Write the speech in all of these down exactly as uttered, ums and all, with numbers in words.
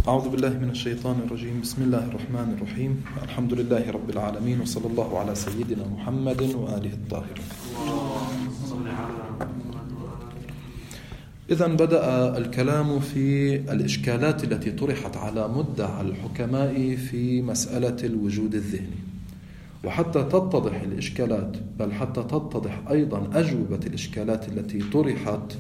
أعوذ بالله من الشيطان الرجيم. بسم الله الرحمن الرحيم. الحمد لله رب العالمين، وصلى الله على سيدنا محمد وآله الطاهرين. إذن بدأ الكلام في الإشكالات التي طرحت على مدعى الحكماء في مسألة الوجود الذهني، وحتى تتضح الإشكالات، بل حتى تتضح أيضا أجوبة الإشكالات التي طرحت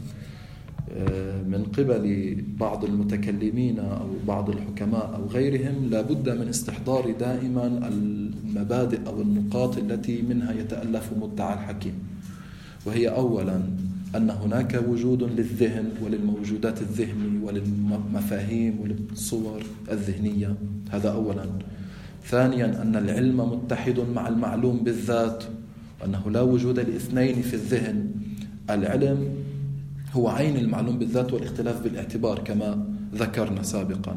من قبل بعض المتكلمين أو بعض الحكماء أو غيرهم، لا بد من استحضار دائما المبادئ أو النقاط التي منها يتألف مدعى الحكيم. وهي أولا أن هناك وجود للذهن وللموجودات الذهني وللمفاهيم وللصور الذهنية، هذا أولا. ثانيا أن العلم متحد مع المعلوم بالذات، وأنه لا وجود لاثنين في الذهن. العلم هو عين المعلوم بالذات والاختلاف بالاعتبار كما ذكرنا سابقا.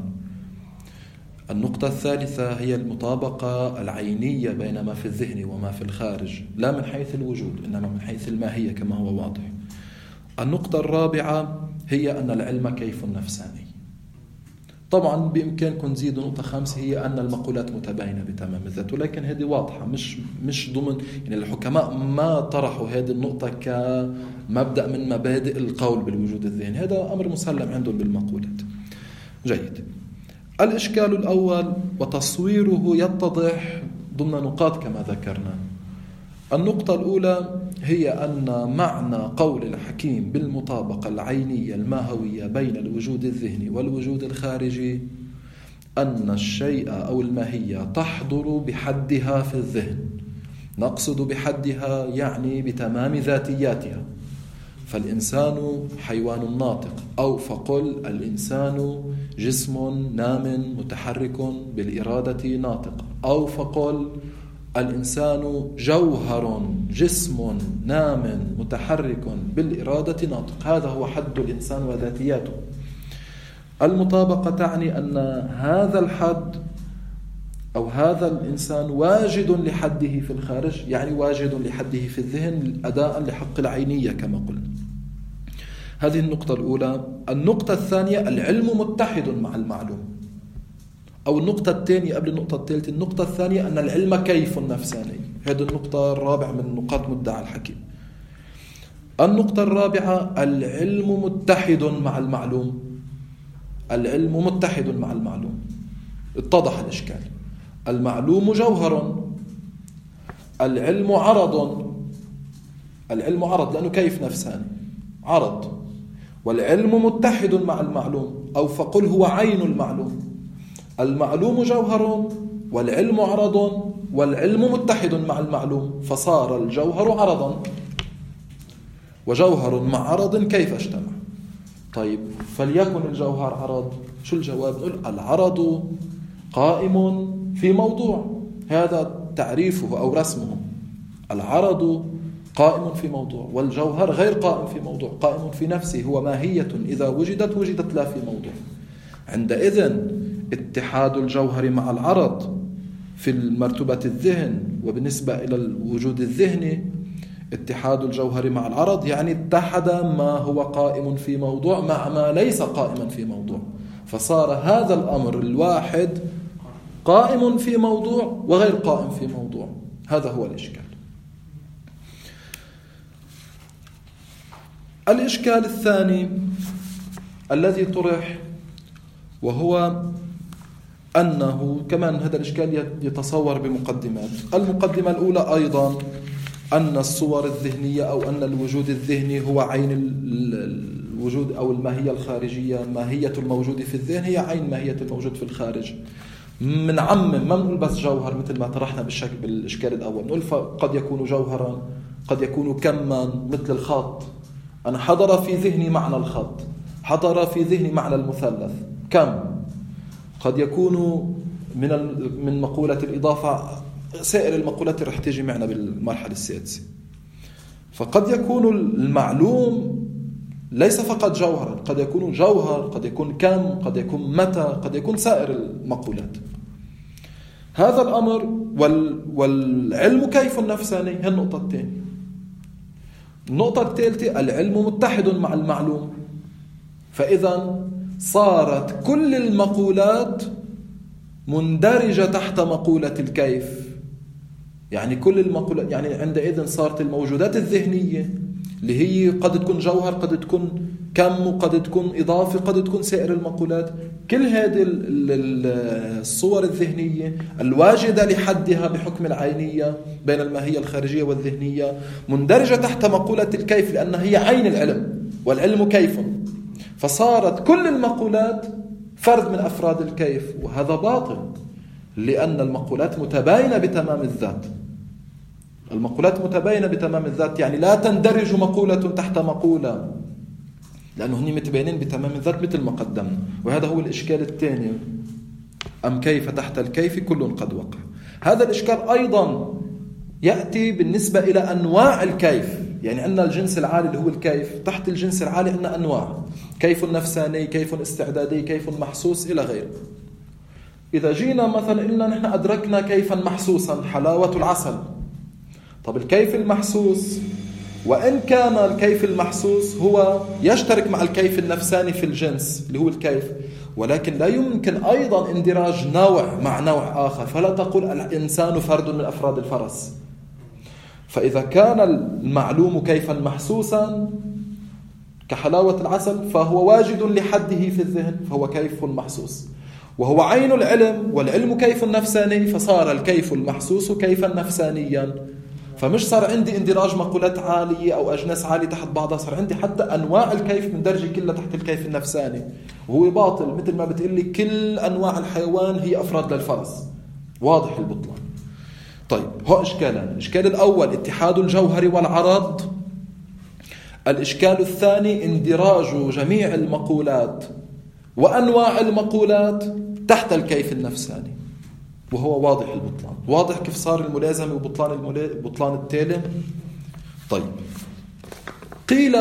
النقطة الثالثة هي المطابقة العينية بين ما في الذهن وما في الخارج، لا من حيث الوجود إنما من حيث الماهية كما هو واضح. النقطة الرابعة هي أن العلم كيف نفساني. طبعا بإمكانكم تزيدوا نقطة خامسة، هي أن المقولات متباينة بتمام الذات، ولكن هذه واضحة، مش مش ضمن يعني الحكماء ما طرحوا هذه النقطة كمبدأ من مبادئ القول بالوجود الذهني، هذا أمر مسلم عندهم بالمقولات. جيد. الإشكال الأول وتصويره يتضح ضمن نقاط كما ذكرنا. النقطة الأولى هي أن معنى قول الحكيم بالمطابقة العينية الماهوية بين الوجود الذهني والوجود الخارجي أن الشيء أو الماهية تحضر بحدها في الذهن. نقصد بحدها يعني بتمام ذاتياتها، فالإنسان حيوان ناطق، أو فقل الإنسان جسم نام متحرك بالإرادة ناطق، أو فقل الإنسان جوهر جسم نام متحرك بالإرادة ناطق. هذا هو حد الإنسان وذاتياته. المطابقة تعني أن هذا الحد أو هذا الإنسان واجد لحده في الخارج، يعني واجد لحده في الذهن أداء لحق العينية كما قلنا. هذه النقطة الأولى. النقطة الثانية العلم متحد مع المعلوم، أو النقطة الثانية قبل النقطة الثالثة. النقطة الثانية أن العلم كيف نفساني، هذه النقطة الرابعة من نقاط مدعى الحكيم. النقطة الرابعة العلم متحد مع المعلوم. العلم متحد مع المعلوم، اتضح الإشكال. المعلوم جوهر، العلم عرض. العلم عرض لأنه كيف نفساني عرض، والعلم متحد مع المعلوم، أو فقل هو عين المعلوم. المعلوم جوهر والعلم عرض، والعلم متحد مع المعلوم، فصار الجوهر عرضا. وجوهر مع عرض كيف اجتمع؟ طيب فليكن الجوهر عرض، شو الجواب؟ نقول العرض قائم في موضوع، هذا تعريفه أو رسمه. العرض قائم في موضوع، والجوهر غير قائم في موضوع، قائم في نفسه، هو ماهية إذا وجدت وجدت لا في موضوع. عندئذ اتحاد الجوهر مع العرض في المرتبة الذهن، وبالنسبة إلى الوجود الذهني اتحاد الجوهر مع العرض يعني اتحد ما هو قائم في موضوع مع ما ليس قائما في موضوع، فصار هذا الأمر الواحد قائم في موضوع وغير قائم في موضوع. هذا هو الإشكال. الإشكال الثاني الذي طرح وهو أنه كمان هذا الإشكال يتصور بمقدمات. المقدمة الأولى أيضا أن الصور الذهنية أو أن الوجود الذهني هو عين الوجود أو الماهية الخارجية. ماهية الموجود في الذهن هي عين ماهية الموجود في الخارج. من عم ما نقول بس جوهر مثل ما طرحنا بالشكل بالإشكال الأول، نقول قد يكون جوهرا، قد يكون كما مثل الخط. أنا حضر في ذهني معنى الخط، حضر في ذهني معنى المثلث كم. قد يكون من من مقولة الإضافة، سائر المقولات رح تيجي معنا بالمرحلة السادسة. فقد يكون المعلوم ليس فقط جوهرا، قد يكون جوهر، قد يكون كم، قد يكون متى، قد يكون سائر المقولات. هذا الأمر وال والعلم كيف نفساني، هي النقطة الثانية. النقطة الثالثة العلم متحد مع المعلوم، فإذا صارت كل المقولات مندرجة تحت مقولة الكيف. يعني كل المقولات، يعني عندئذ صارت الموجودات الذهنية اللي هي قد تكون جوهر، قد تكون كم، وقد تكون إضافة، قد تكون سائر المقولات، كل هذه الصور الذهنية الواجدة لحدها بحكم العينية بين الماهية الخارجية والذهنية مندرجة تحت مقولة الكيف، لأنها هي عين العلم، والعلم كيف. فصارت كل المقولات فرد من أفراد الكيف، وهذا باطل، لأن المقولات متباينة بتمام الذات. المقولات متباينة بتمام الذات، يعني لا تندرج مقولة تحت مقولة، لأنه هني متباينين بتمام الذات مثل ما قدمنا. وهذا هو الإشكال الثاني، أم كيف تحت الكيف كل قد وقع. هذا الإشكال أيضا يأتي بالنسبة إلى أنواع الكيف. يعني أن الجنس العالي اللي هو الكيف، تحت الجنس العالي أن أنواع: كيف نفساني، كيف استعدادي، كيف محسوس، إلى غيره. إذا جينا مثلا إلا نحن أدركنا كيفا محسوسا، حلاوة العسل. طب الكيف المحسوس، وإن كان الكيف المحسوس هو يشترك مع الكيف النفساني في الجنس اللي هو الكيف، ولكن لا يمكن أيضا اندراج نوع مع نوع آخر. فلا تقول الإنسان فرد من أفراد الفرس. فإذا كان المعلوم كيفا محسوسا كحلاوة العسل فهو واجد لحده في الذهن، فهو كيف محسوس، وهو عين العلم، والعلم كيف نفساني، فصار الكيف المحسوس كيفا نفسانيا. فمش صار عندي اندراج مقولات عالية أو أجناس عالية تحت بعضها، صار عندي حتى أنواع الكيف من درجة كلها تحت الكيف النفساني، وهو باطل. مثل ما بتقول لي كل أنواع الحيوان هي أفراد للفرس، واضح البطلان. طيب، هو إشكالان: الإشكال الأول اتحاد الجوهر والعرض، الإشكال الثاني اندراج جميع المقولات وأنواع المقولات تحت الكيف النفساني، وهو واضح البطلان. واضح كيف صار الملازمة وبطلان الملا... بطلان التالي. طيب، قيل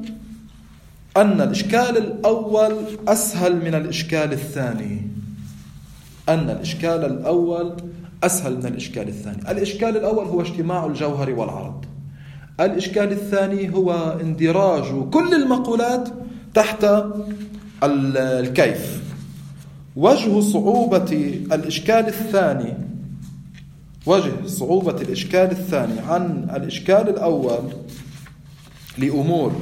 أن الإشكال الأول أسهل من الإشكال الثاني. أن الإشكال الأول أسهل من الإشكال الثاني. الإشكال الأول هو اجتماع الجوهر والعرض. الإشكال الثاني هو اندراج كل المقولات تحت الكيف. وجه صعوبة الإشكال الثاني وجه صعوبة الإشكال الثاني عن الإشكال الأول لأمور.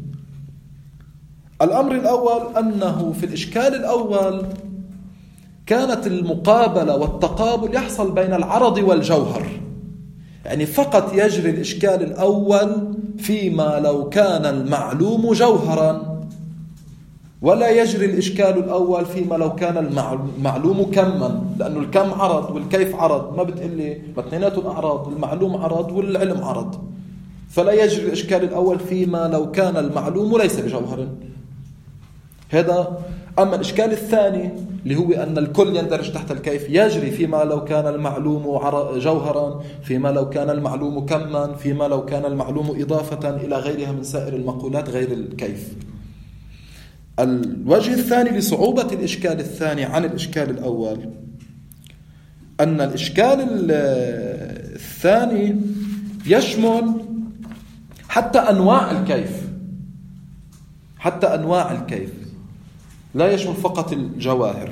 الأمر الأول أنه في الإشكال الأول كانت المقابلة والتقابل يحصل بين العرض والجوهر، يعني فقط يجري الإشكال الأول فيما لو كان المعلوم جوهرا، ولا يجري الإشكال الأول فيما لو كان المعلوم كما، لأنه الكم عرض والكيف عرض، ما بتقلي ما اثنيناتهم أعراض، المعلوم عرض والعلم عرض، فلا يجري الإشكال الأول فيما لو كان المعلوم ليس بجوهر. هذا. أما الإشكال الثاني اللي هو أن الكل يندرج تحت الكيف، يجري فيما لو كان المعلوم جوهرا، فيما لو كان المعلوم كما، فيما لو كان المعلوم إضافة إلى غيرها من سائر المقولات غير الكيف. الوجه الثاني لصعوبة الإشكال الثاني عن الإشكال الأول أن الإشكال الثاني يشمل حتى أنواع الكيف، حتى أنواع الكيف، لا يشمل فقط الجواهر.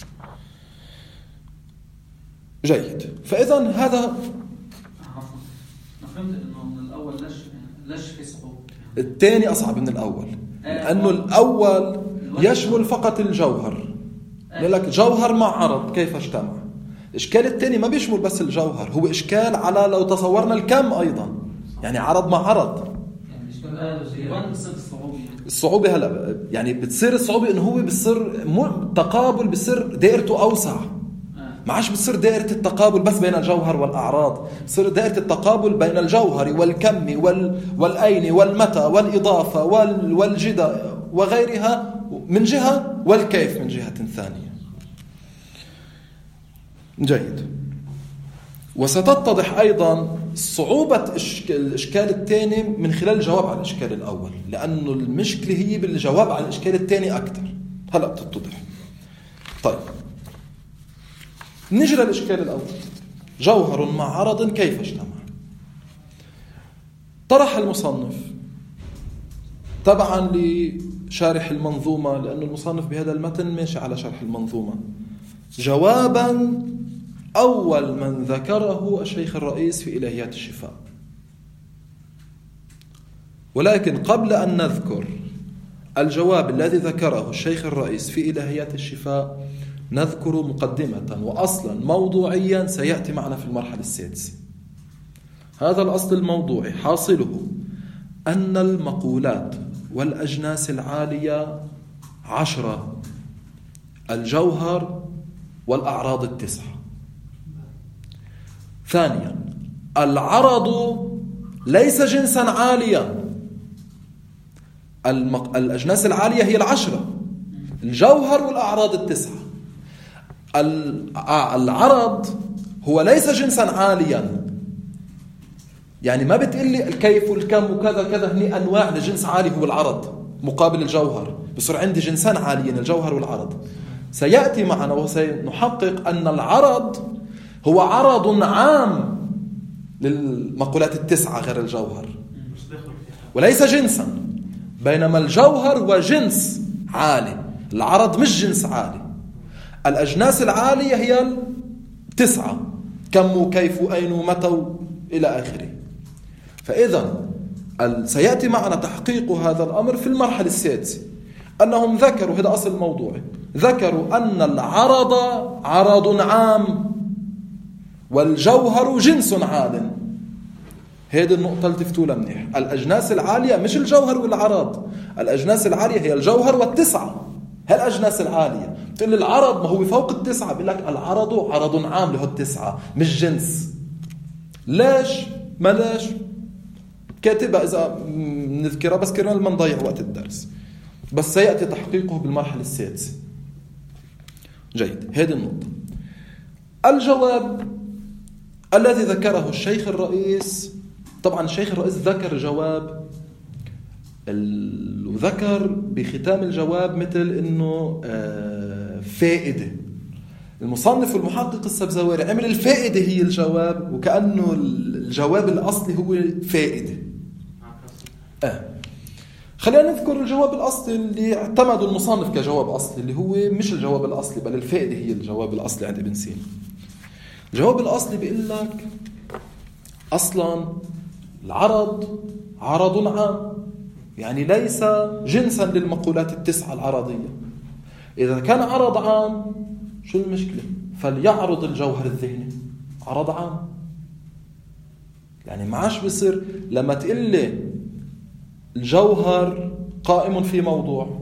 جيد. فإذا هذا فهمت إنه من الأول ليش ليش في صعوبة. الثاني أصعب من الأول، لأنه الأول يشمل فقط الجوهر، لك جوهر مع عرض كيف اجتمع. الإشكال الثاني ما بيشمل بس الجوهر، هو إشكال على لو تصورنا الكم أيضا، يعني عرض مع عرض. الصعوبة هلا يعني بتصير الصعوبة إنه هو بصير تقابل، بصير دائرته أوسع، ما عادش بصير دائرة التقابل بس بين الجوهر والأعراض، بصير دائرة التقابل بين الجوهر والكم وال والأين والمتى والإضافة وال والجدة وغيرها من جهة، والكيف من جهة ثانية. جيد. وستتضح أيضا صعوبة الإشكال الثاني من خلال الجواب على الإشكال الأول، لأنه المشكلة هي بالجواب على الإشكال الثاني أكثر. هلأ تتضح. طيب، نجرى الإشكال الأول: جوهر مع عرض كيف اجتمع. طرح المصنف تبعا شارح المنظومة، لأن المصنف بهذا المتن ماشي على شرح المنظومة. جوابا أول من ذكره الشيخ الرئيس في إلهيات الشفاء. ولكن قبل أن نذكر الجواب الذي ذكره الشيخ الرئيس في إلهيات الشفاء نذكر مقدمة وأصلا موضوعيا سيأتي معنا في المرحلة السادسة. هذا الأصل الموضوعي حاصله أن المقولات والأجناس العالية عشرة: الجوهر والأعراض التسعة. ثانيا، العرض ليس جنسا عاليا. المق... الأجناس العالية هي العشرة: الجوهر والأعراض التسعة. العرض هو ليس جنسا عاليا، يعني ما بتقلي الكيف والكم وكذا كذا، هني أنواع لجنس عالي هو العرض مقابل الجوهر، بصير عندي جنسان عاليين الجوهر والعرض. سيأتي معنا وسنحقق أن العرض هو عرض عام للمقولات التسعة غير الجوهر وليس جنسا، بينما الجوهر هو جنس عالي، العرض مش جنس عالي. الأجناس العالية هي التسعة: كم وكيف وأين ومتى إلى آخره. فإذا سيأتي معنا تحقيق هذا الأمر في المرحلة السادسة. أنهم ذكروا، هذا أصل الموضوع، ذكروا أن العرض عرض عام والجوهر جنس عال. هذه النقطة التفتوا لها منيح. الأجناس العالية مش الجوهر والعرض، الأجناس العالية هي الجوهر والتسعة. هالأجناس العالية بتقول العرض ما هو فوق التسعة، بيقول لك العرض عرض عام له التسعة مش جنس. ليش؟ ما ليش؟ كاتبة إذا نذكرها بس كرنا لما نضيع وقت الدرس، بس سيأتي تحقيقه بالمرحلة السادسة. جيد، هذه النقطة. الجواب الذي ذكره الشيخ الرئيس، طبعا الشيخ الرئيس ذكر جواب، وذكر بختام الجواب مثل إنه فائدة. المصنف والمحقق السبزواري عمل الفائدة هي الجواب، وكأنه الجواب الأصلي هو فائدة. آه. خلينا نذكر الجواب الأصلي اللي اعتمدوا المصنف كجواب أصلي، اللي هو مش الجواب الأصلي بل الفائدة هي الجواب الأصلي عند ابن سينا. الجواب الأصلي بيقول لك أصلا العرض عرض عام، يعني ليس جنسا للمقولات التسعة العرضية. إذا كان عرض عام شو المشكلة؟ فليعرض الجوهر الذهني عرض عام. يعني معاش بصير لما تقول لي الجوهر قائم في موضوع،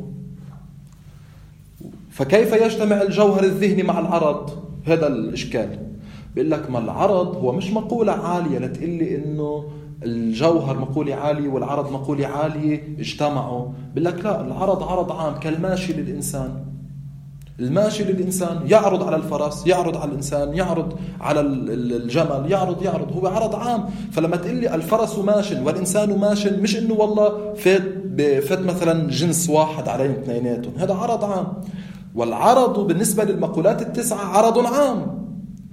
فكيف يجتمع الجوهر الذهني مع العرض؟ هذا الإشكال. بيقول لك ما العرض هو مش مقولة عالية لتقول لي إنه الجوهر مقولة عالية والعرض مقولة عالية اجتمعوا. بيقول لك لا، العرض عرض عام كالماشي للإنسان. الماشي للإنسان يعرض على الفرس، يعرض على الإنسان، يعرض على الجمل، يعرض يعرض هو عرض عام. فلما تقول لي الفرس ماشن والإنسان ماشن، مش إنه والله فات بفات مثلا جنس واحد عليهم اثنيناتهم، هذا عرض عام. والعرض بالنسبة للمقولات التسعة عرض عام.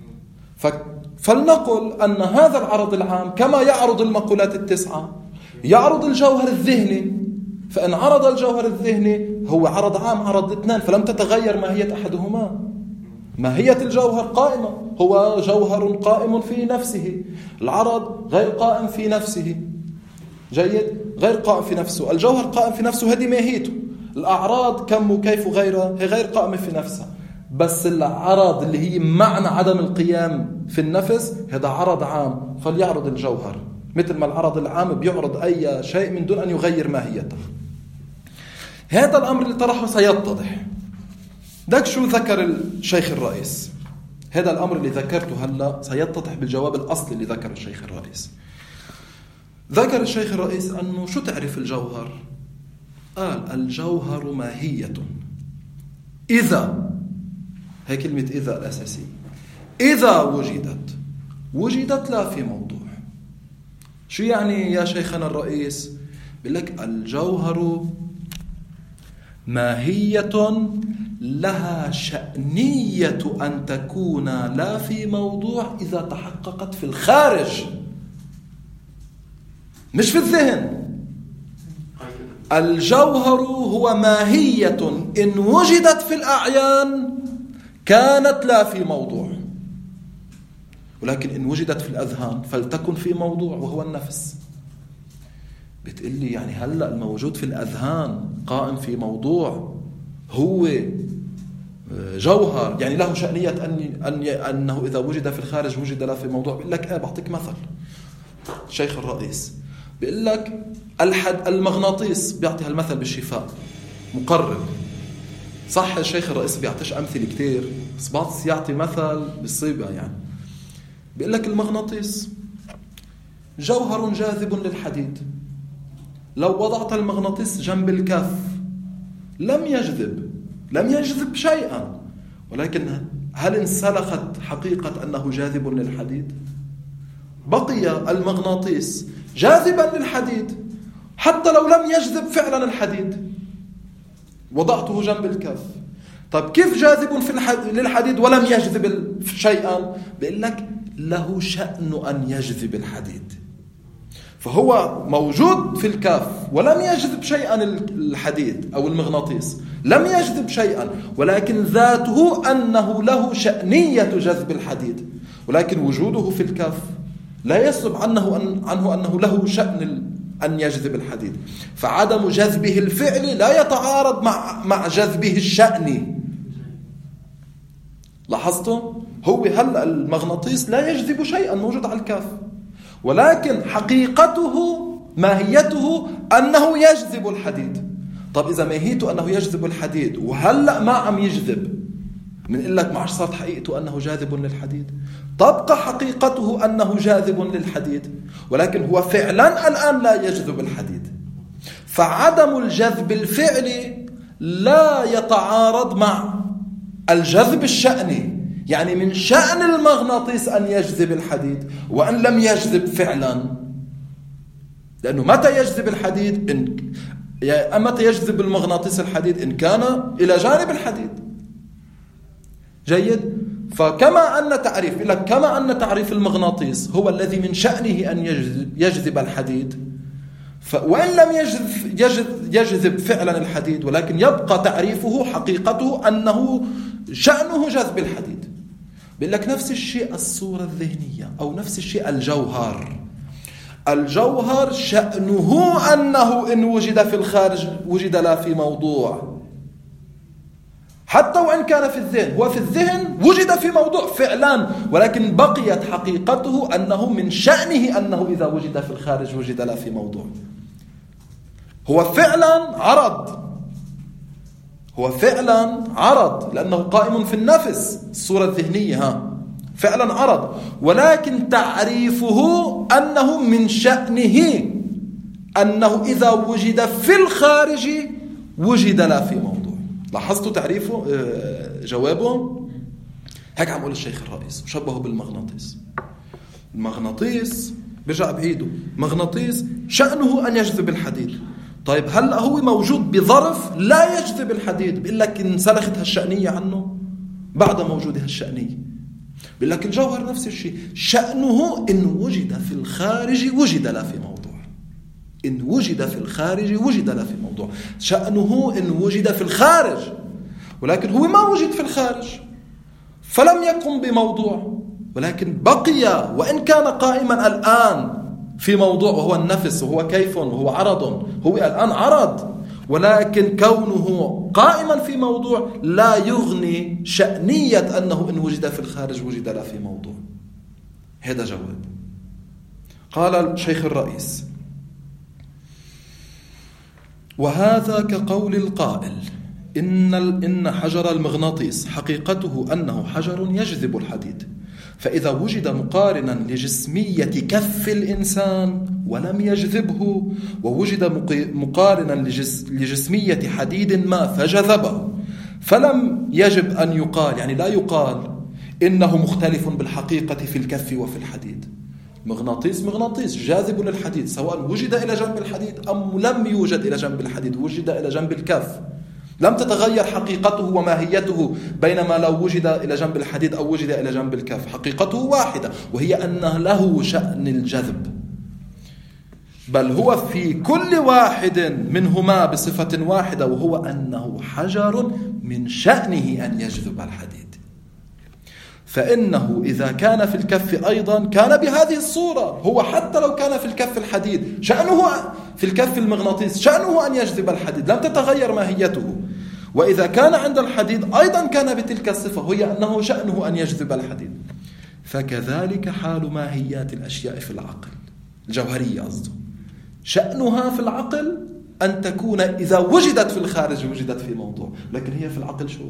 فلنقل أن هذا العرض العام كما يعرض المقولات التسعة يعرض الجوهر الذهني. فإن عرض الجوهر الذهني هو عرض عام عرض اثنان، فلم تتغير ماهية أحدهما. ماهية الجوهر قائمة، هو جوهر قائم في نفسه. العرض غير قائم في نفسه. جيد، غير قائم في نفسه. الجوهر قائم في نفسه، هذه ماهيته. الأعراض كم وكيف وغيرها هي غير قائمة في نفسها. بس العرض اللي هي معنى عدم القيام في النفس هذا عرض عام، فليعرض الجوهر، مثل ما العرض العام بيعرض أي شيء من دون أن يغير ماهيته. هذا الأمر اللي طرحه سيتضح. داك شو ذكر الشيخ الرئيس؟ هذا الأمر اللي ذكرته هلا سيتضح بالجواب الأصلي اللي ذكره الشيخ الرئيس. ذكر الشيخ الرئيس أنه شو تعرف الجوهر؟ قال الجوهر ماهية إذا، هي كلمة إذا الأساسية، إذا وجدت وجدت لا في موضوع. شو يعني يا شيخنا الرئيس؟ بيقول لك الجوهر ماهية لها شأنية أن تكون لا في موضوع إذا تحققت في الخارج، مش في الذهن. الجوهر هو ماهية إن وجدت في الأعيان كانت لا في موضوع، ولكن إن وجدت في الأذهان فلتكن في موضوع وهو النفس. بتقول لي يعني هلأ الموجود في الأذهان قائم في موضوع هو جوهر، يعني له شأنية أن أن أنه إذا وجد في الخارج وجد لا في موضوع. بيقول لك إيه، بعطيك مثل. شيخ الرئيس بيقول لك الحد المغناطيس، بيعطي هالمثل بالشفاء مقرب. صح الشيخ الرئيس بيعطيش أمثلة كتير، بس بعطي يعطي مثل بالصيغة. يعني بيقول لك المغناطيس جوهر جاذب للحديد، لو وضعت المغناطيس جنب الكف لم يجذب لم يجذب شيئا، ولكن هل انسلخت حقيقة أنه جاذب للحديد؟ بقي المغناطيس جاذبا للحديد حتى لو لم يجذب فعلا الحديد، وضعته جنب الكف. طيب كيف جاذب في الحديد للحديد ولم يجذب شيئا؟ بيقول لك له شأن أن يجذب الحديد، فهو موجود في الكف ولم يجذب شيئا الحديد أو المغناطيس، لم يجذب شيئا، ولكن ذاته أنه له شأنية جذب الحديد، ولكن وجوده في الكف لا يسلب عنه, عنه أنه له شأن أن يجذب الحديد. فعدم جذبه الفعلي لا يتعارض مع, مع جذبه الشأني. لاحظتم؟ هو هلأ المغناطيس لا يجذب شيئا موجود على الكف، ولكن حقيقته ماهيته أنه يجذب الحديد. طب إذا ماهيته أنه يجذب الحديد وهلأ ما عم يجذب، من إقول لك معش صارت حقيقته أنه جاذب للحديد؟ تبقى حقيقته أنه جاذب للحديد، ولكن هو فعلا الآن لا يجذب الحديد. فعدم الجذب الفعلي لا يتعارض مع الجذب الشأني، يعني من شأن المغناطيس أن يجذب الحديد وأن لم يجذب فعلا، لأنه متى يجذب الحديد إن يعني متى يجذب المغناطيس الحديد إن كان إلى جانب الحديد. جيد. فكما أن تعريف لك كما أن تعريف المغناطيس هو الذي من شأنه أن يجذب الحديد، وإن لم يجذب, يجذب, يجذب فعلا الحديد، ولكن يبقى تعريفه حقيقته أنه شأنه جذب الحديد. بيقول لك نفس الشيء الصورة الذهنية، أو نفس الشيء الجوهر. الجوهر شأنه أنه إن وجد في الخارج وجد لا في موضوع، حتى وإن كان في الذهن. هو في الذهن وجد في موضوع فعلا، ولكن بقيت حقيقته أنه من شأنه أنه إذا وجد في الخارج وجد لا في موضوع. هو فعلا عرض هو فعلا عرض لأنه قائم في النفس، الصورة الذهنية ها فعلا عرض، ولكن تعريفه أنه من شأنه أنه إذا وجد في الخارج وجد لا في موضوع. لاحظتوا تعريفه جوابه؟ هيك عم قول الشيخ الرئيس وشبهه بالمغناطيس. المغناطيس برجع بعيده، مغناطيس شأنه أن يجذب الحديد. طيب هلأ هو موجود بظرف لا يجذب الحديد، بيقول لك انسلخت هالشأنية عنه بعد موجودها الشأنية. بيقول لك الجوهر نفس الشيء، شأنه إن وجد في الخارج وجد لا في موضوع. إن وجد في الخارج وجد لا في موضوع. شأنه إن وجد في الخارج، ولكن هو ما وجد في الخارج فلم يقم بموضوع، ولكن بقي وإن كان قائما الآن في موضوع وهو النفس وهو كيف وهو عرض. هو الآن عرض، ولكن كونه قائما في موضوع لا يغني شأنية أنه إن وجد في الخارج وجد لا في موضوع. هذا جواب. قال الشيخ الرئيس: وهذا كقول القائل إن إن حجر المغناطيس حقيقته أنه حجر يجذب الحديد، فإذا وجد مقارنا لجسمية كف الإنسان ولم يجذبه، ووجد مقارنا لجس لجسمية حديد ما فجذبه، فلم يجب أن يقال، يعني لا يقال إنه مختلف بالحقيقة في الكف وفي الحديد. مغناطيس مغناطيس جاذب للحديد، سواء وجد إلى جنب الحديد أم لم يوجد إلى جنب الحديد، وجد إلى جنب الكف، لم تتغير حقيقته وماهيته بينما لو وجد إلى جنب الحديد أو وجد إلى جنب الكف. حقيقته واحدة، وهي أن له شأن الجذب. بل هو في كل واحد منهما بصفة واحدة، وهو أنه حجر من شأنه أن يجذب الحديد. فإنه إذا كان في الكف أيضا كان بهذه الصورة، هو حتى لو كان في الكف الحديد شأنه في الكف المغناطيس شأنه أن يجذب الحديد، لم تتغير ماهيته. وإذا كان عند الحديد أيضا كان بتلك الصفة، هي أنه شأنه أن يجذب الحديد. فكذلك حال ماهيات الأشياء في العقل الجوهرية، قصده شأنها في العقل أن تكون إذا وجدت في الخارج وجدت في موضوع، لكن هي في العقل شو؟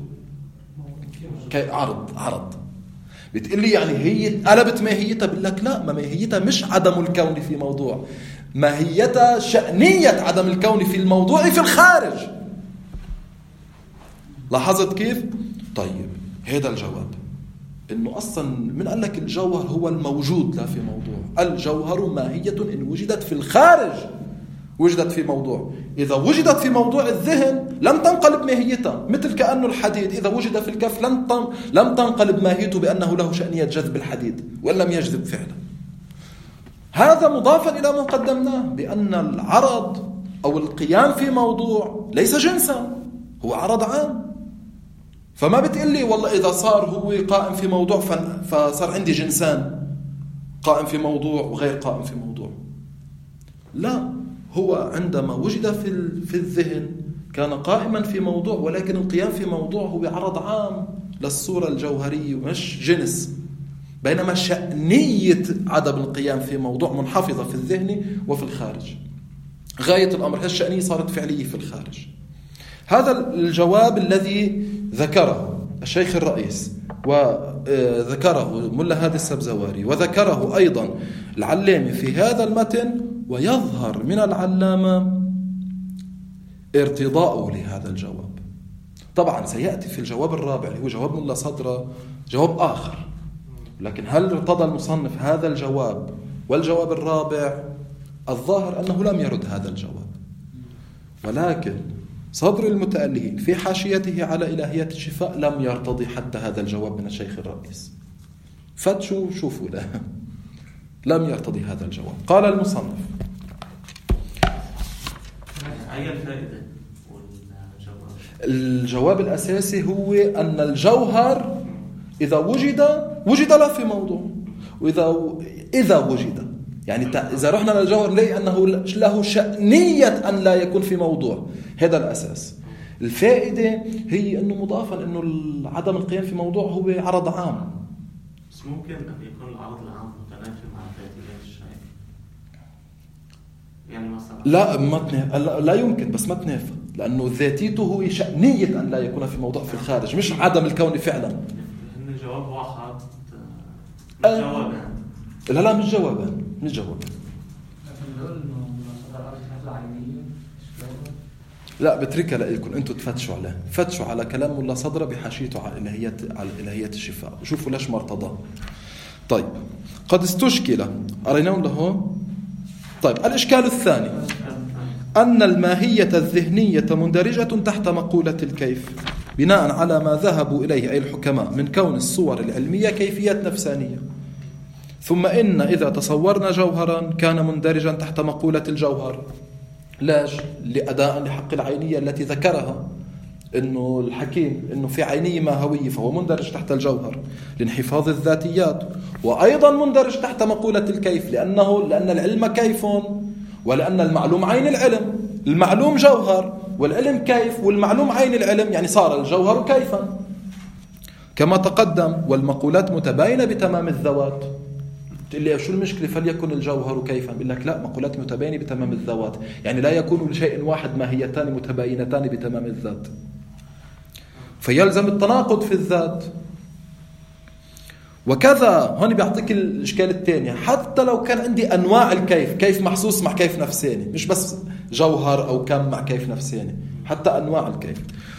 عرض عرض. بتقول لي يعني هي قلبت ماهيتها، بقول لك لا، ما ماهيتها مش عدم الكون في موضوع، ماهيتها شأنية عدم الكون في الموضوع في الخارج. لاحظت كيف؟ طيب هذا الجواب إنه أصلا من قال لك الجوهر هو الموجود لا في موضوع. الجوهر ماهية إن وجدت في الخارج وجدت في موضوع. إذا وجدت في موضوع الذهن لم تنقلب ماهيتها، مثل كأنه الحديد إذا وجد في الكف لم لم تنقلب ماهيته بأنه له شأنية جذب الحديد وإن لم يجذب فعلا. هذا مضافا إلى ما قدمناه بأن العرض أو القيام في موضوع ليس جنسا، هو عرض عام. فما بتقول لي والله إذا صار هو قائم في موضوع فصار عندي جنسان، قائم في موضوع وغير قائم في موضوع. لا، هو عندما وجد في في الذهن كان قائما في موضوع، ولكن القيام في موضوع هو عرض عام للصورة الجوهرية مش جنس. بينما شأنية عدم القيام في موضوع منحفظة في الذهن وفي الخارج. غاية الأمر هالشأنية صارت فعلية في الخارج. هذا الجواب الذي ذكره الشيخ الرئيس وذكره ملا هادي السبزواري وذكره أيضا العلامي في هذا المتن، ويظهر من العلامة ارتضاءه لهذا الجواب. طبعا سيأتي في الجواب الرابع اللي هو جواب ملا صدرة جواب آخر، لكن هل ارتضى المصنف هذا الجواب والجواب الرابع؟ الظاهر أنه لم يرد هذا الجواب، ولكن صدر المتألهين في حاشيته على إلهيات الشفاء لم يرتضي حتى هذا الجواب من الشيخ الرئيس. فتشوا شوفوا له، لم يرتضي هذا الجواب. قال المصنف: أي الفائدة؟ الجواب الأساسي هو أن الجوهر إذا وجد وجد له في موضوع، وإذا إذا وجد يعني إذا رحنا للجوهر نلاقي أنه له شأنية أن لا يكون في موضوع. هذا الأساس. الفائدة هي أنه مضافا أنه عدم القيام في موضوع هو عرض عام. بس ممكن أن يكون العرض العام متنافي مع فائدة الشيء، يعني مثلا لا ما تنافى، لا يمكن، بس ما تنافى، لأنه ذاتيته هو شأنية أن لا يكون في موضوع في الخارج، مش عدم الكون فعلا. إن الجواب واحد أه. جوابان. لا لا مش جوابان، مش جوابان. لا بتركها لكم انتم تفتشوا عليه، فتشوا على كلام ملا صدرة بحاشيته على الهيات على الهيات الشفاء وشوفوا ليش ما ارتضاه. طيب قد استشكل قريناه له. طيب الاشكال الثاني أن الماهية الذهنية مندرجة تحت مقولة الكيف بناء على ما ذهبوا إليه أي الحكماء من كون الصور العلمية كيفيات نفسانية. ثم إن إذا تصورنا جوهرا كان مندرجا تحت مقولة الجوهر. ليش؟ لأداء لحق العينية التي ذكرها إنه الحكيم إنه في عينية ماهوية فهو مندرج تحت الجوهر لانحفاظ الذاتيات، وأيضا مندرج تحت مقولة الكيف لأنه لأن العلم كيف، ولأن المعلوم عين العلم، المعلوم جوهر والعلم كيف، والمعلوم عين العلم، يعني صار الجوهر كيفا كما تقدم. والمقولات متباينة بتمام الذوات. تقول لي شو المشكلة فليكن الجوهر كيفا؟ بقول لك لا، مقولات متباينة بتمام الذوات، يعني لا يكون لشيء واحد ماهيتان متباينتان بتمام الذات، فيلزم التناقض في الذات. وكذا هون بيعطيك الإشكال الثاني، حتى لو كان عندي أنواع الكيف، كيف محسوس مع كيف نفساني، مش بس جوهر أو كم مع كيف نفساني، حتى أنواع الكيف.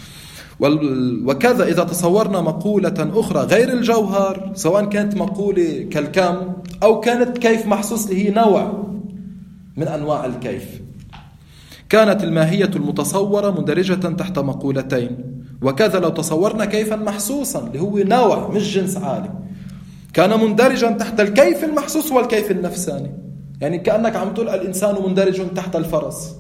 وكذا إذا تصورنا مقولة أخرى غير الجوهر، سواء كانت مقولة كالكم أو كانت كيف محسوس اللي هي نوع من أنواع الكيف، كانت الماهية المتصورة مندرجة تحت مقولتين. وكذا لو تصورنا كيفا محسوسا اللي هو نوع مش جنس عالي، كان مندرجا تحت الكيف المحسوس والكيف النفساني. يعني كأنك عم تقول الإنسان مندرج تحت الفرس،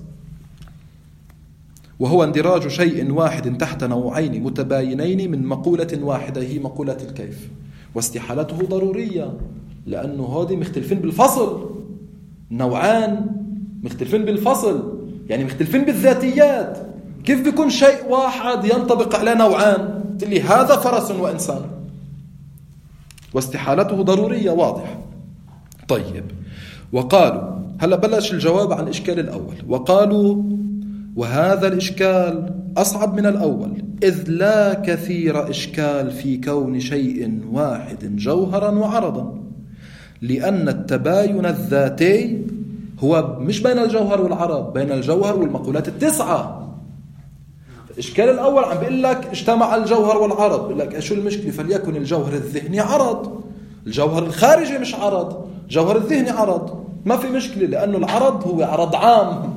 وهو اندراج شيء واحد تحت نوعين متباينين من مقولة واحدة هي مقولة الكيف، واستحالته ضرورية لأنه هذه مختلفين بالفصل، نوعان مختلفين بالفصل يعني مختلفين بالذاتيات. كيف بيكون شيء واحد ينطبق على نوعان؟ تقول لي هذا فرس وإنسان، واستحالته ضرورية واضح. طيب، وقالوا هلا بلش الجواب عن الإشكال الأول. وقالوا وهذا الإشكال أصعب من الأول، إذ لا كثير إشكال في كون شيء واحد جوهرا وعرضا، لأن التباين الذاتي هو مش بين الجوهر والعرض، بين الجوهر والمقولات التسعة. الإشكال الأول عم بيقول لك اجتمع الجوهر والعرض، بيقول لك شو المشكلة؟ فليكن الجوهر الذهني عرض، الجوهر الخارجي مش عرض، الجوهر الذهني عرض، ما في مشكلة لأنه العرض هو عرض عام.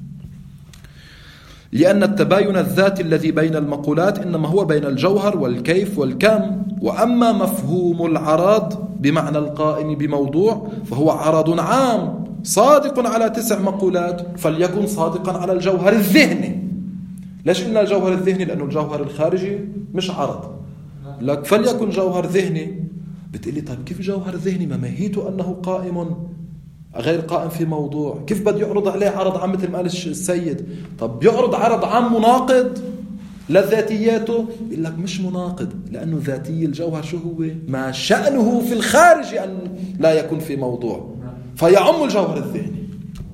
لأن التباين الذاتي الذي بين المقولات إنما هو بين الجوهر والكيف والكم، وأما مفهوم العرض بمعنى القائم بموضوع فهو عرض عام صادق على تسع مقولات، فليكن صادقا على الجوهر الذهني. ليش قلنا الجوهر الذهني؟ لأنه الجوهر الخارجي مش عرض، لك فليكن جوهر ذهني. بتقلي طيب كيف جوهر ذهني ما ماهيته أنه قائم غير قائم في موضوع؟ كيف بده يعرض عليه عرض عام مثل ما قال السيد؟ طب بيعرض عرض عام مناقض لذاتياته؟ بيقول لك مش مناقض، لأنه ذاتي الجوهر شو هو؟ ما شأنه في الخارج أن لا يكون في موضوع، فيعم الجوهر الذهني.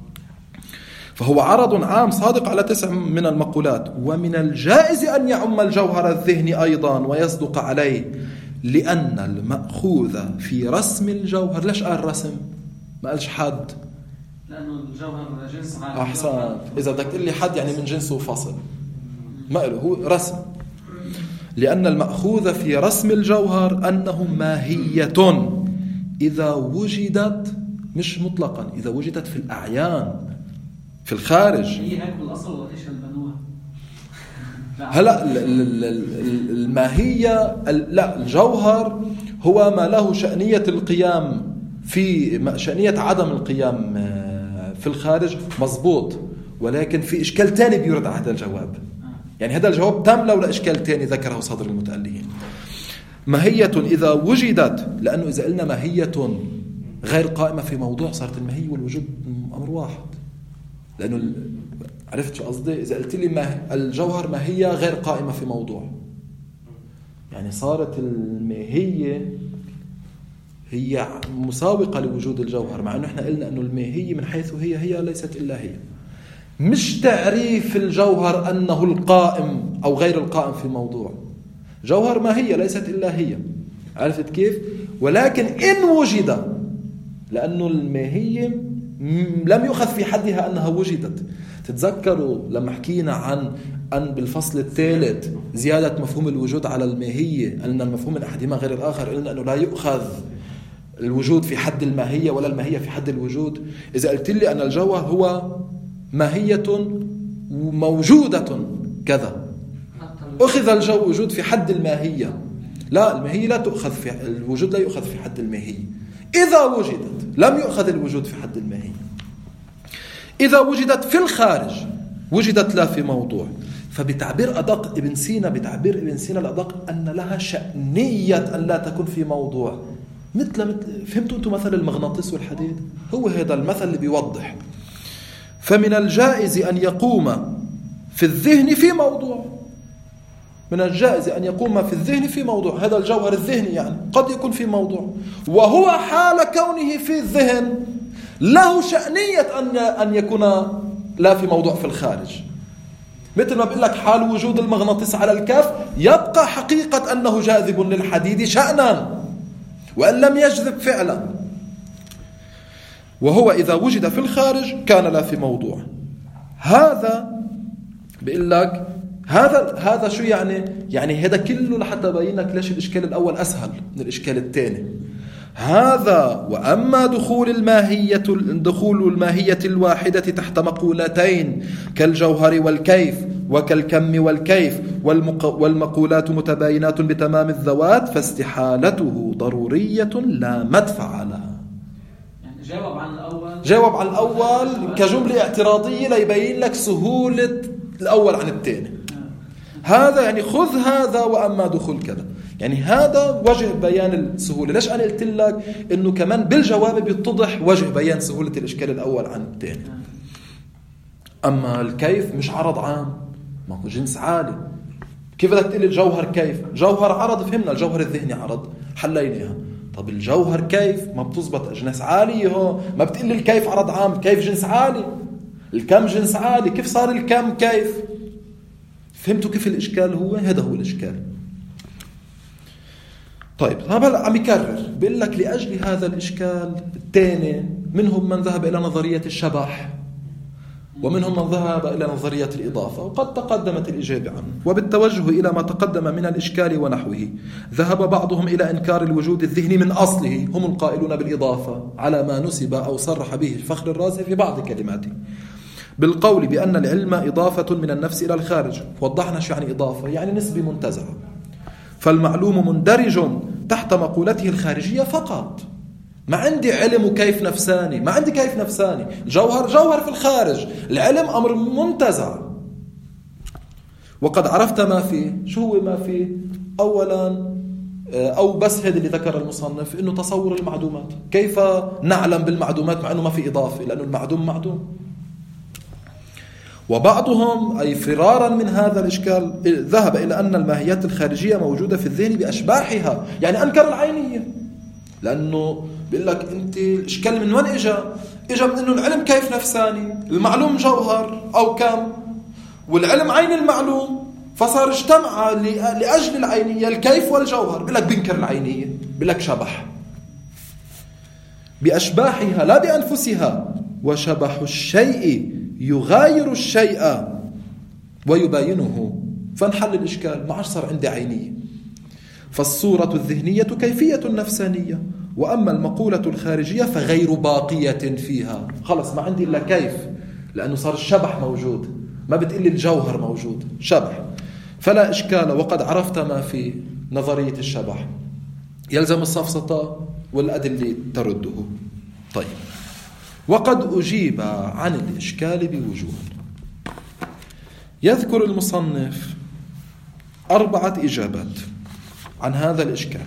فهو عرض عام صادق على تسع من المقولات. ومن الجائز أن يعم الجوهر الذهني أيضا ويصدق عليه، لأن المأخوذ في رسم الجوهر، ليش قال رسم؟ ما قالش حد، لأنه الجوهر جنس عام. أحسن، إذا بدك تقول لي حد يعني من جنسه فصل، ما قاله هو رسم. لأن المأخوذ في رسم الجوهر أنه ماهية إذا وجدت، مش مطلقا، إذا وجدت في الأعيان في الخارج. هي هيك بالأصل ولا إيش البنوها؟ هلا الماهية، لا، الجوهر هو ما له شأنية القيام في شأنية عدم القيام في الخارج، مزبوط، ولكن في إشكال تاني بيرد على هذا الجواب. يعني هذا الجواب تام لولا إشكال تاني ذكره صدر المتألهين. ماهية إذا وجدت، لأنه إذا قلنا ماهية غير قائمة في موضوع صارت الماهية والوجود أمر واحد. لأنه عرفت شو قصدي؟ إذا قلت لي ما الجوهر ماهية غير قائمة في موضوع، يعني صارت الماهية هي مساوقة لوجود الجوهر، مع أنه إحنا قلنا أنه الماهية من حيث هي هي ليست إلا هي. مش تعريف الجوهر أنه القائم أو غير القائم في موضوع، جوهر ماهية ليست إلا هي، عرفت كيف؟ ولكن إن وجد، لأنه الماهية لم يؤخذ في حدها أنها وجدت. تتذكروا لما حكينا عن أن بالفصل الثالث زيادة مفهوم الوجود على الماهية، أن المفهوم من أحدهما غير الآخر، قلنا أنه لا يؤخذ الوجود في حد الماهية ولا الماهية في حد الوجود. إذا قلت لي أن الجوهر هو ماهية موجودة كذا، أخذ الوجود في حد الماهية. لا، الماهية لا تؤخذ في الوجود، لا يؤخذ في حد الماهية. إذا وجدت لم يؤخذ الوجود في حد الماهية. إذا وجدت في الخارج وجدت لا في موضوع. فبتعبير أدق ابن سينا، بتعبير ابن سينا الأدق، أن لها شأنية أن لا تكون في موضوع. مثل, مثل فهمتوا أنتم مثل المغناطيس والحديد؟ هو هذا المثل اللي بيوضح. فمن الجائز أن يقوم في الذهن في موضوع، من الجائز أن يقوم في الذهن في موضوع، هذا الجوهر الذهني يعني قد يكون في موضوع، وهو حال كونه في الذهن له شأنية أن أن يكون لا في موضوع في الخارج. مثل ما بقول لك حال وجود المغناطيس على الكاف يبقى حقيقة أنه جاذب للحديد شأنا وأن لم يجذب فعلا، وهو إذا وجد في الخارج كان لا في موضوع. هذا بقول لك هذا هذا شو يعني؟ يعني هذا كله لحتى أبين لك ليش الإشكال الأول أسهل من الإشكال الثاني. هذا وأما دخول الماهية دخول الماهية الواحدة تحت مقولتين كالجوهر والكيف وكالكم والكيف والمقولات متباينات بتمام الذوات فاستحالته ضرورية لا مدفع لها. يعني جاوب عن الأول جاوب على الأول كجملة اعتراضية ليبين لك سهولة الأول عن الثاني. هذا يعني خذ هذا وأما دخول كذا، يعني هذا وجه بيان السهولة. ليش أنا قلت لك إنه كمان بالجواب بيتضح وجه بيان سهولة الإشكال الأول عن الثاني. أما الكيف مش عرض عام، ما هو جنس عالي. كيف بدك تقول الجوهر كيف؟ جوهر عرض، فهمنا الجوهر الذهني عرض، حليناها. طب الجوهر كيف؟ ما بتزبط، أجناس عالية هو، ما بتقول لي الكيف عرض عام، كيف جنس عالي، الكم جنس عالي، كيف صار الكم كيف؟ فهمتوا كيف الإشكال هو؟ هذا هو الإشكال. طيب هذا عم يكرر بيقول لك لأجل هذا الإشكال الثاني منهم من ذهب إلى نظرية الشبح، ومنهم من ذهب إلى نظرية الإضافة، وقد تقدمت الإجابة عنه. وبالتوجه إلى ما تقدم من الإشكال ونحوه ذهب بعضهم إلى إنكار الوجود الذهني من أصله، هم القائلون بالإضافة على ما نسب أو صرح به الفخر الرازي في بعض كلماته بالقول بأن العلم إضافة من النفس إلى الخارج. وضحنا شو يعني إضافة، يعني نسبة منتزعة، فالمعلوم مندرج تحت مقولته الخارجية فقط. ما عندي علم وكيف نفساني، ما عندي كيف نفساني، الجوهر جوهر في الخارج، العلم أمر منتزع. وقد عرفت ما فيه. شو هو ما فيه؟ أولا أو بس هذا اللي ذكر المصنف إنه تصور المعدومات. كيف نعلم بالمعدومات مع إنه ما في إضافة؟ لأنه المعدوم معدوم. وبعضهم أي فرارا من هذا الإشكال ذهب إلى أن الماهيات الخارجية موجودة في الذهن بأشباحها، يعني أنكر العينية. لأنه بيقول لك أنت الإشكال من وين إجا؟ إجا من أنه العلم كيف نفساني، المعلوم جوهر أو كم، والعلم عين المعلوم، فصار اجتمع لأجل العينية الكيف والجوهر. بيقول لك بينكر العينية، بيقول لك شبح بأشباحها لا بأنفسها. وشبح الشيء يغاير الشيء ويباينه، فانحل الإشكال، ما عادش صار عندي عينية. فالصورة الذهنية كيفية نفسانية، وأما المقولة الخارجية فغير باقية فيها. خلص ما عندي إلا كيف، لأنه صار الشبح موجود، ما بتقلي الجوهر موجود، شبح. فلا إشكال وقد عرفت ما في نظرية الشبح، يلزم السفسطة والأدلة ترده. طيب، وقد أجيب عن الإشكال بوجوه. يذكر المصنف أربعة إجابات عن هذا الإشكال.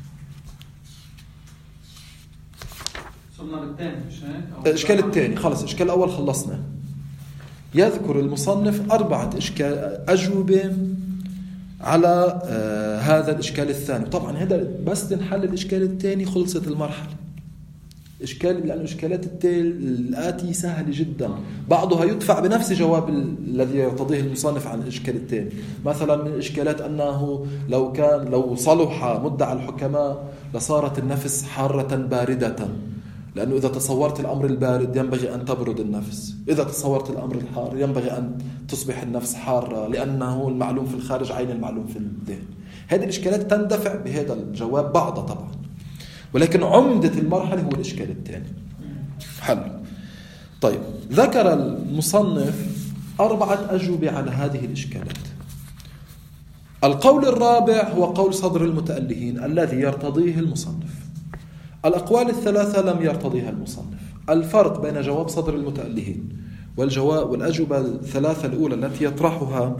صرنا بالثاني مش هيك؟ الإشكال الثاني خلص، الإشكال الأول خلصنا. يذكر المصنف أربعة إشكال أجوبة على آه هذا الإشكال الثاني. طبعا هذا بس تنحل الإشكال الثاني خلصت المرحلة. إشكال لأن إشكالات الآتي سهل جدا، بعضها يدفع بنفس جواب الذي يرتضيه المصنف عن الإشكال الثاني. مثلا من الإشكالات أنه لو كان لو صلح مدعى الحكماء لصارت النفس حارة باردة، لأنه إذا تصورت الأمر البارد ينبغي أن تبرد النفس، إذا تصورت الأمر الحار ينبغي أن تصبح النفس حارة، لأنه المعلوم في الخارج عين المعلوم في الذهن. هذه الإشكالات تندفع بهذا الجواب بعضها طبعا، ولكن عمدة المرحلة هو الإشكال الثاني. حل. طيب، ذكر المصنف أربعة أجوبة على هذه الإشكالات. القول الرابع هو قول صدر المتألهين الذي يرتضيه المصنف. الأقوال الثلاثة لم يرتضيها المصنف. الفرق بين جواب صدر المتألهين والجواب والأجوبة الثلاثة الأولى التي يطرحها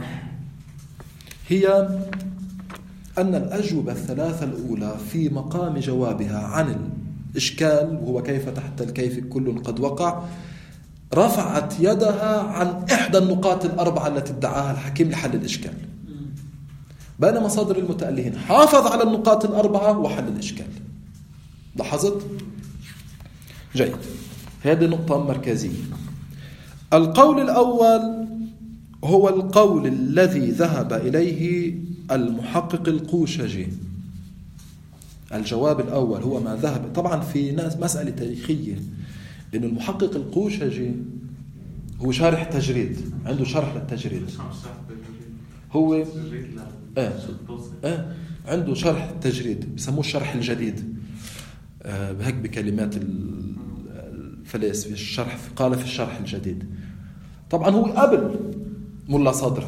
هي أن الأجوبة الثلاثة الأولى في مقام جوابها عن الإشكال وهو كيف تحت الكيف كل قد وقع، رفعت يدها عن إحدى النقاط الأربعة التي ادعاها الحكيم لحل الإشكال، بينما صدر المتألهين حافظ على النقاط الأربعة وحل الإشكال. لاحظت؟ جيد، هذه نقطة مركزية. القول الأول هو القول الذي ذهب إليه المحقق القوشجي. الجواب الأول هو ما ذهب. طبعا في ناس مسألة تاريخية إن المحقق القوشجي هو شارح تجريد، عنده شرح للتجريد، هو آه. آه. عنده شرح التجريد بسموه الشرح الجديد، آه بهيك بكلمات الفلاسفة. الشرح قال في الشرح الجديد. طبعا هو قبل ملا صدر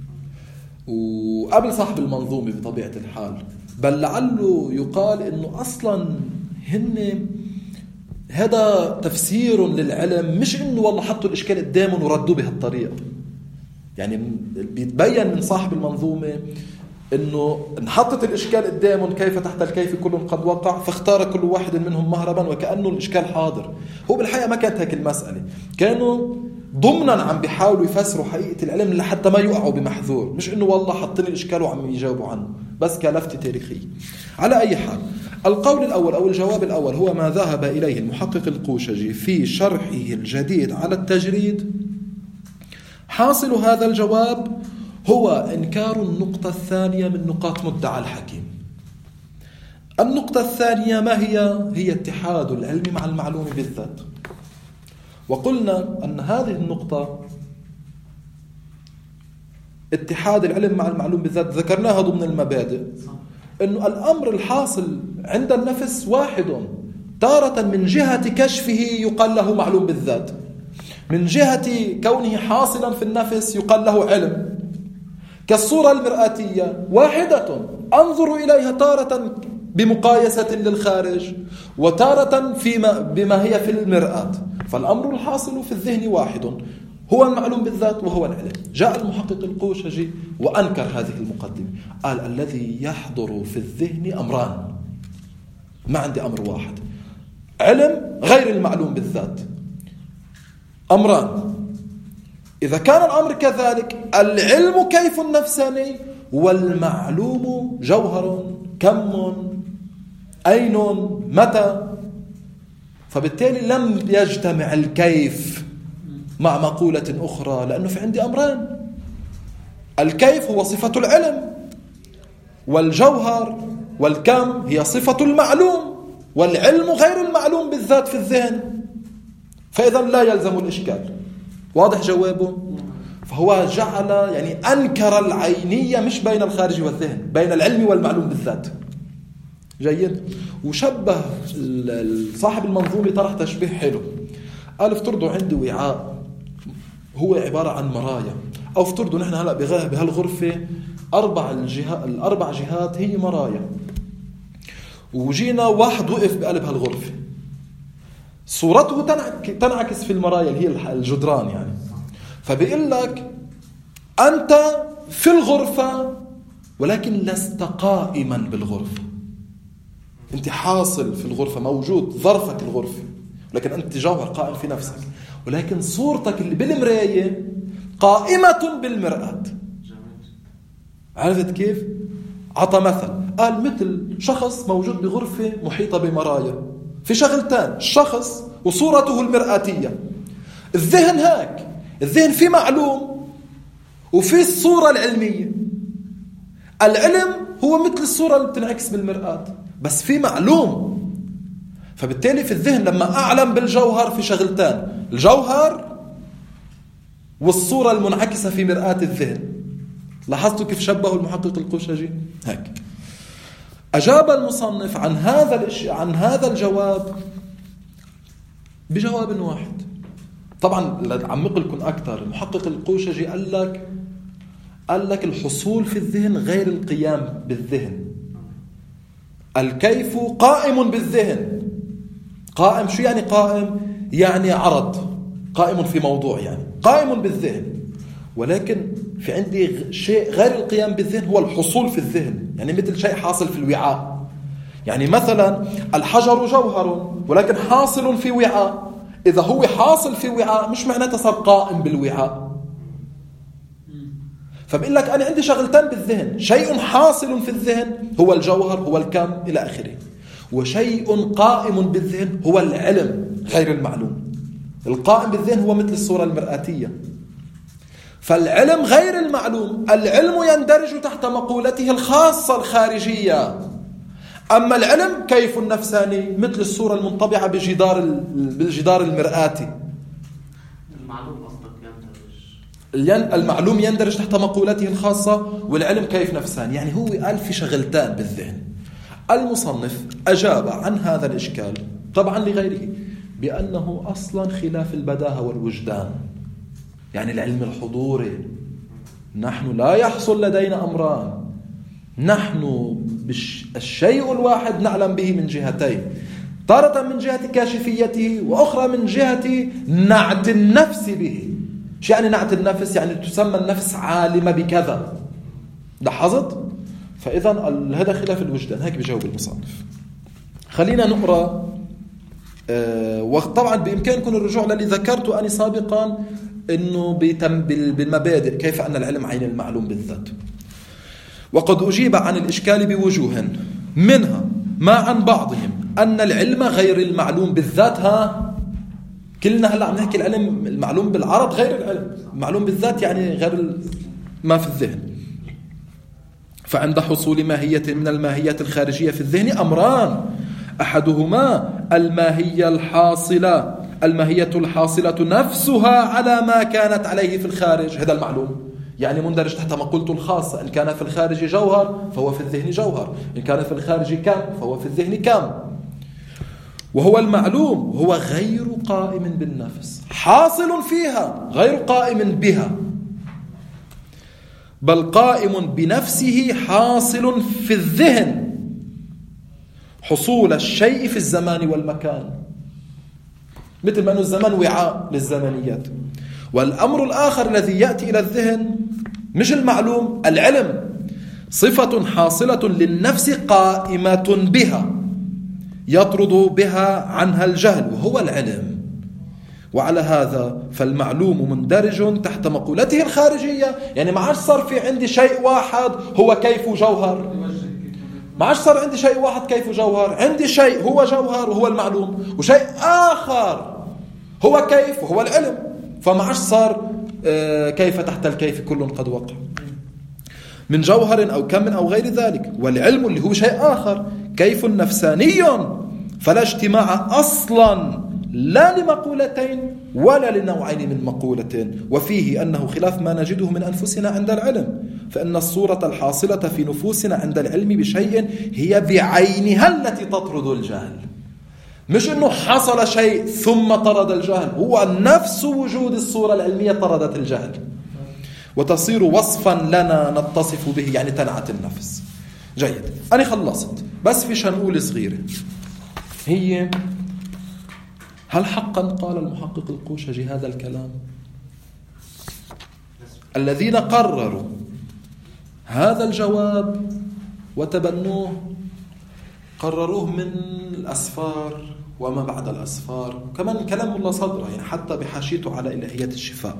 وقبل صاحب المنظومة بطبيعة الحال، بل لعله يقال إنه أصلا هن هذا تفسير للعلم، مش إنه والله حطوا الإشكال قدامهم وردوا بهالطريقة. يعني بيتبين من صاحب المنظومة إنه انحطت الإشكال قدامهم كيف تحت الكيف كل قد وقع، فاختار كل واحد منهم مهربا وكأنه الإشكال حاضر. هو بالحقيقة ما كانت هيك المسألة، كانوا ضمنا عم بيحاولوا يفسروا حقيقة العلم لحتى ما يوقعوا بمحذور، مش إنه والله حطني الإشكال وعم يجاوبوا عنه، بس كلفتة تاريخية. على أي حال، القول الأول أو الجواب الأول هو ما ذهب إليه المحقق القوشجي في شرحه الجديد على التجريد. حاصل هذا الجواب هو إنكار النقطة الثانية من نقاط مدعى الحكيم. النقطة الثانية ما هي؟ هي اتحاد العلم مع المعلوم بالذات. وقلنا أن هذه النقطة اتحاد العلم مع المعلوم بالذات ذكرناها ضمن المبادئ، أنه الأمر الحاصل عند النفس واحد، تارة من جهة كشفه يقال له معلوم بالذات، من جهة كونه حاصلا في النفس يقال له علم. كالصورة المرآتية واحدة أنظر إليها تارة بمقايسة للخارج وتارة فيما بما هي في المرآة، فالأمر الحاصل في الذهن واحد هو المعلوم بالذات وهو العلم. جاء المحقق القوشجي وأنكر هذه المقدمة، قال الذي يحضر في الذهن أمران، ما عندي أمر واحد، علم غير المعلوم بالذات، أمران. إذا كان الأمر كذلك، العلم كيف نفساني والمعلوم جوهر، كم، أين، متى. فبالتالي لم يجتمع الكيف مع مقولة أخرى، لأنه في عندي أمران، الكيف هو صفة العلم، والجوهر والكم هي صفة المعلوم، والعلم غير المعلوم بالذات في الذهن، فإذا لا يلزم الإشكال. واضح جوابه؟ فهو جعل يعني أنكر العينية مش بين الخارج والذهن، بين العلم والمعلوم بالذات. جيد. وشبه صاحب المنظومة طرح تشبيه حلو، قال افترضوا عندي وعاء هو عبارة عن مرايا، أو افترضوا نحن هلأ بهالغرفة أربع الجهات، الأربع جهات هي مرايا، وجينا واحد وقف بقلب هالغرفة، صورته تنعكس في المرايا اللي هي الجدران يعني. فبيقول لك أنت في الغرفة ولكن لست قائما بالغرفة، أنت حاصل في الغرفة، موجود ظرفك الغرفة، لكن أنت جوهر قائم في نفسك، ولكن صورتك اللي بالمراية قائمة بالمرآة. عرفت كيف؟ عطى مثل، قال مثل شخص موجود بغرفة محيطة بمرايا، في شغلتان، الشخص وصورته المرآتية. الذهن هاك، الذهن في معلوم وفي الصورة العلمية. العلم هو مثل الصورة اللي بتنعكس بالمرآة، بس في معلوم. فبالتالي في الذهن لما أعلم بالجوهر في شغلتان، الجوهر والصورة المنعكسة في مرآة الذهن. لاحظتوا كيف شبهوا المحقق القوشجي؟ هيك أجاب المصنف عن هذا الإش... عن هذا الجواب بجواب واحد. طبعا لأعمق لكم أكثر، المحقق القوشجي قال لك قال لك الحصول في الذهن غير القيام بالذهن. الكيف قائم بالذهن. قائم شو يعني قائم؟ يعني عرض، قائم في موضوع، يعني قائم بالذهن، ولكن في عندي شيء غير القيام بالذهن هو الحصول في الذهن، يعني مثل شيء حاصل في الوعاء. يعني مثلا الحجر جوهر ولكن حاصل في وعاء، إذا هو حاصل في وعاء مش معناته صار قائم بالوعاء. فبقول لك أنا عندي شغلتان بالذهن، شيء حاصل في الذهن هو الجوهر هو الكم إلى آخره، وشيء قائم بالذهن هو العلم غير المعلوم. القائم بالذهن هو مثل الصورة المرآتية. فالعلم غير المعلوم، العلم يندرج تحت مقولته الخاصة الخارجية. أما العلم كيف النفساني مثل الصورة المنطبعة بجدار بالجدار المرآتي. المعلوم أصدق يندرج، المعلوم يندرج تحت مقولته الخاصة، والعلم كيف نفساني، يعني هو قال في شغلتان بالذهن. المصنف أجاب عن هذا الإشكال طبعا لغيره بأنه أصلا خلاف البداهة والوجدان، يعني العلم الحضوري. نحن لا يحصل لدينا أمران، نحن الشيء الواحد نعلم به من جهتين، تارة من جهة كاشفيته وأخرى من جهة نعت النفس به. شو يعني نعت النفس؟ يعني تسمى النفس عالمة بكذا. لاحظت؟ فإذا هذا خلاف الوجدان. هيك بيجاوب المصنف. خلينا نقرأ. أه وطبعا بإمكانكم الرجوع للي ذكرته أنا سابقا، إنه بالمبادئ كيف أن العلم عين المعلوم بالذات. وقد أجيب عن الإشكال بوجوه، منها ما عن بعضهم أن العلم غير المعلوم بالذات. ها كلنا هلا عم نحكي العلم المعلوم بالعرض غير العلم المعلوم بالذات، يعني غير ما في الذهن. فعند حصول ماهية من الماهيات الخارجية في الذهن أمران، أحدهما الماهية الحاصلة الماهية الحاصلة نفسها على ما كانت عليه في الخارج، هذا المعلوم، يعني مندرج تحت مقولته الخاصة. إن كان في الخارج جوهر فهو في الذهن جوهر، إن كان في الخارج كم فهو في الذهن كم. وهو المعلوم هو غير قائم بالنفس، حاصل فيها غير قائم بها، بل قائم بنفسه حاصل في الذهن، حصول الشيء في الزمان والمكان، مثل ما أنه الزمان وعاء للزمنيات. والأمر الآخر الذي يأتي إلى الذهن مش المعلوم، العلم، صفة حاصلة للنفس قائمة بها يطرد بها عنها الجهل، وهو العلم. وعلى هذا فالمعلوم مندرج تحت مقولته الخارجية، يعني ما عادش صار في عندي شيء واحد هو كيف جوهر، ما عادش صار عندي شيء واحد كيف جوهر، عندي شيء هو جوهر وهو المعلوم، وشيء آخر هو كيف وهو العلم. فما عادش صار كيف تحت الكيف كل قد وقع من جوهر أو كم أو غير ذلك. والعلم اللي هو شيء آخر كيف نفساني، فلا اجتماع أصلا لا لمقولتين ولا لنوعين من مقولتين، وفيه أنه خلاف ما نجده من أنفسنا عند العلم، فإن الصورة الحاصلة في نفوسنا عند العلم بشيء هي بعينها التي تطرد الجهل، مش أنه حصل شيء ثم طرد الجهل، هو نفس وجود الصورة العلمية طردت الجهل، وتصير وصفا لنا نتصف به، يعني تنعت النفس. جيد، أنا خلصت، بس فيش هنقول صغيرة، هي هل حقا قال المحقق القوشجي هذا الكلام؟ الذين قرروا هذا الجواب وتبنوه قرروه من الأسفار وما بعد الأسفار، كمان كلام الله صدره، يعني حتى بحاشيته على إلهيات الشفاء.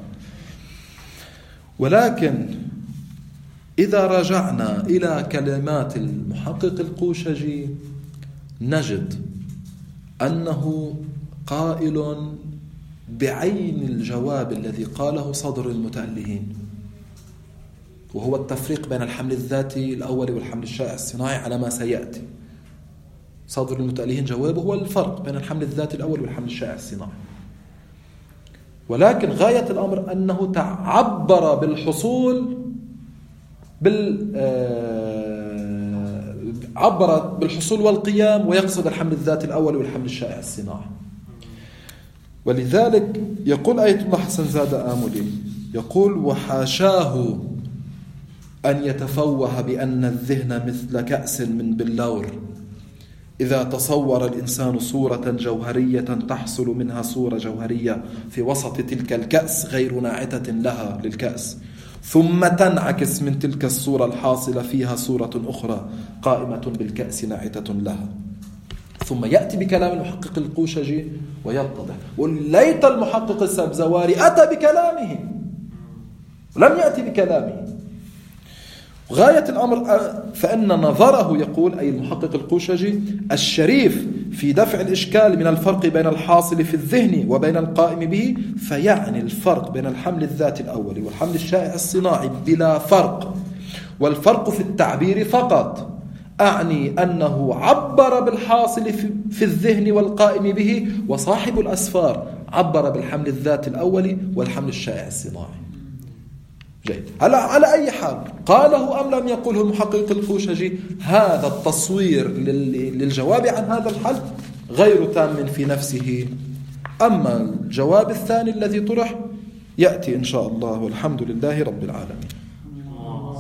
ولكن إذا رجعنا إلى كلمات المحقق القوشجي نجد أنه قائل بعين الجواب الذي قاله صدر المتألهين، وهو التفريق بين الحمل الذاتي الأول والحمل الشائع الصناعي على ما سيأتي. صدر المتألهين جوابه هو الفرق بين الحمل الذاتي الأول والحمل الشائع الصناعي. ولكن غاية الأمر أنه تعبر بالحصول بال عبر بالحصول والقيام، ويقصد الحمل الذاتي الأول والحمل الشائع الصناعي. ولذلك يقول آية الله حسن زاد آملي، يقول: وحاشاه أن يتفوه بأن الذهن مثل كأس من بلور، إذا تصور الإنسان صورة جوهرية تحصل منها صورة جوهرية في وسط تلك الكأس غير ناعتة لها للكأس، ثم تنعكس من تلك الصورة الحاصلة فيها صورة أخرى قائمة بالكأس ناعتة لها. ثم يأتي بكلام المحقق القوشجي ويتضح. وليت المحقق السبزواري أتى بكلامه ولم يأتي بكلامه. غاية الأمر فإن نظره، يقول أي المحقق القوشجي، الشريف في دفع الإشكال من الفرق بين الحاصل في الذهن وبين القائم به، فيعني الفرق بين الحمل الذاتي الأول والحمل الشائع الصناعي بلا فرق، والفرق في التعبير فقط. أعني أنه عبر بالحاصل في الذهن والقائم به، وصاحب الأسفار عبر بالحمل الذاتي الأول والحمل الشائع الصناعي. جيد. على على أي حال قاله أم لم يقله المحقق القوشجي، هذا التصوير للجواب عن هذا الحل غير تام في نفسه. أما الجواب الثاني الذي طرح يأتي إن شاء الله، والحمد لله رب العالمين.